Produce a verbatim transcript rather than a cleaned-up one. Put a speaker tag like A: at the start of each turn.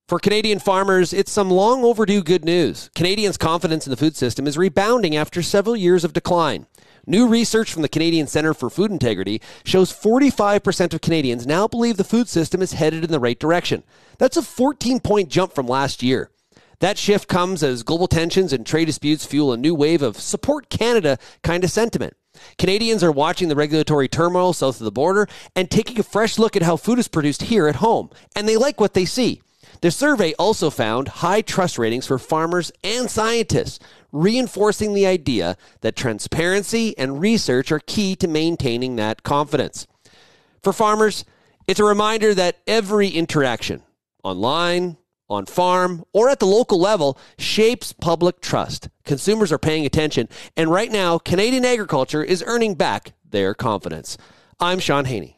A: For Canadian farmers, it's some long overdue good news. Canadians' confidence in the food system is rebounding after several years of decline. New research from the Canadian Centre for Food Integrity shows forty-five percent of Canadians now believe the food system is headed in the right direction. That's a fourteen-point jump from last year. That shift comes as global tensions and trade disputes fuel a new wave of support Canada kind of sentiment. Canadians are watching the regulatory turmoil south of the border and taking a fresh look at how food is produced here at home, and they like what they see. The survey also found high trust ratings for farmers and scientists, reinforcing the idea that transparency and research are key to maintaining that confidence. For farmers, it's a reminder that every interaction, online, on farm, or at the local level, shapes public trust. Consumers are paying attention, and right now, Canadian agriculture is earning back their confidence. I'm Sean Haney.